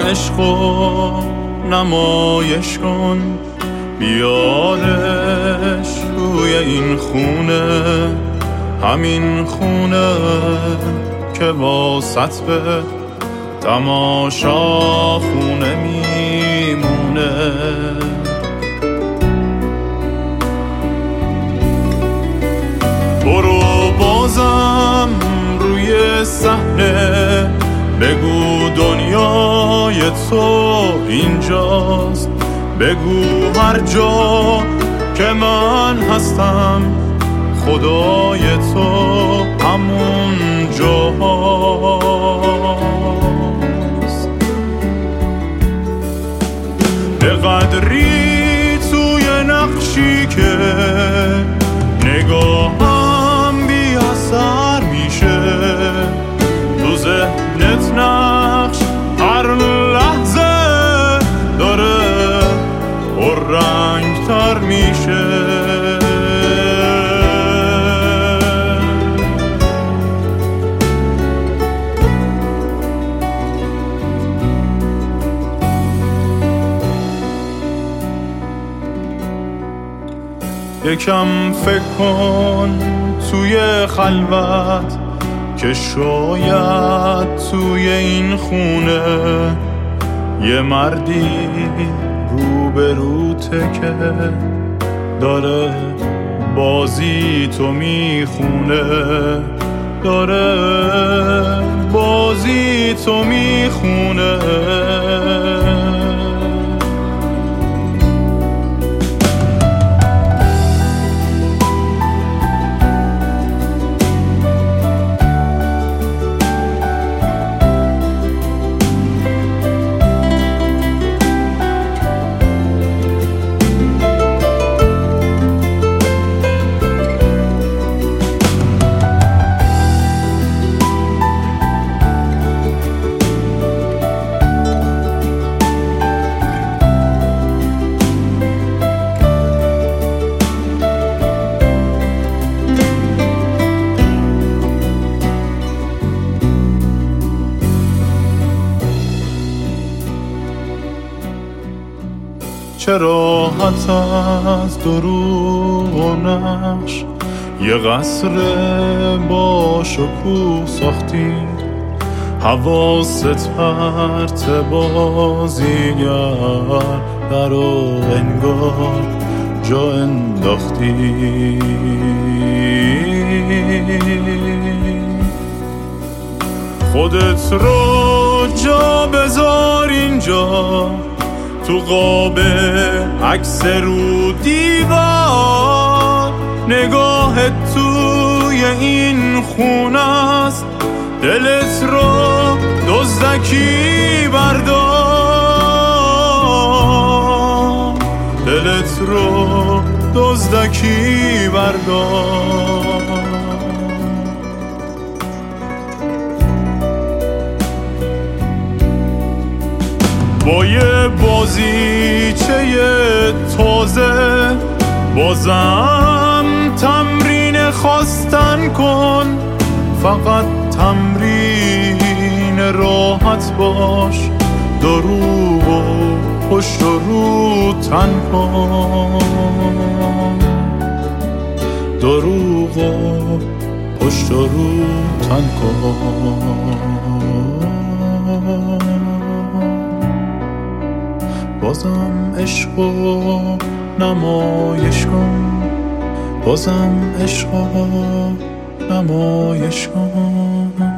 عشقو نمایش کن، بیارش روی این خونه، همین خونه که واسط به تماشا خونه میمونه. برو بازم روی صحنه، بگو دنیای تو اینجاست، بگو هر جا که من هستم خدای تو همون جاست. به قدری توی نقشی که نگاهم بی اثر میشه، تو ذهنت نقش هر لحظه داره پررنگ تر میشه. یکم فکر کن توی خلوت که شاید توی این خونه یه مردی روبروته که داره بازی تو میخونه، داره بازی تو میخونه. چه راحت از دروغ و نقش یه قصر با شکوه ساختی، حواست پرت بازیگر در و انگار جا انداختی. خودت رو جا بذار اینجا، تو قاب عکس رو دیوار، نگاهت توی این خونه است، دلت رو دزدکی بردار، دلت رو دزدکی بردار. با یه بازیچه تازه بازم تمرین خواستن کن، فقط تمرین راحت باش، دروغ و پشت و رو تن کن، دروغ و پشت و رو تن کن. بازم عشقو نمایش کن، بازم عشقو نمایش کن.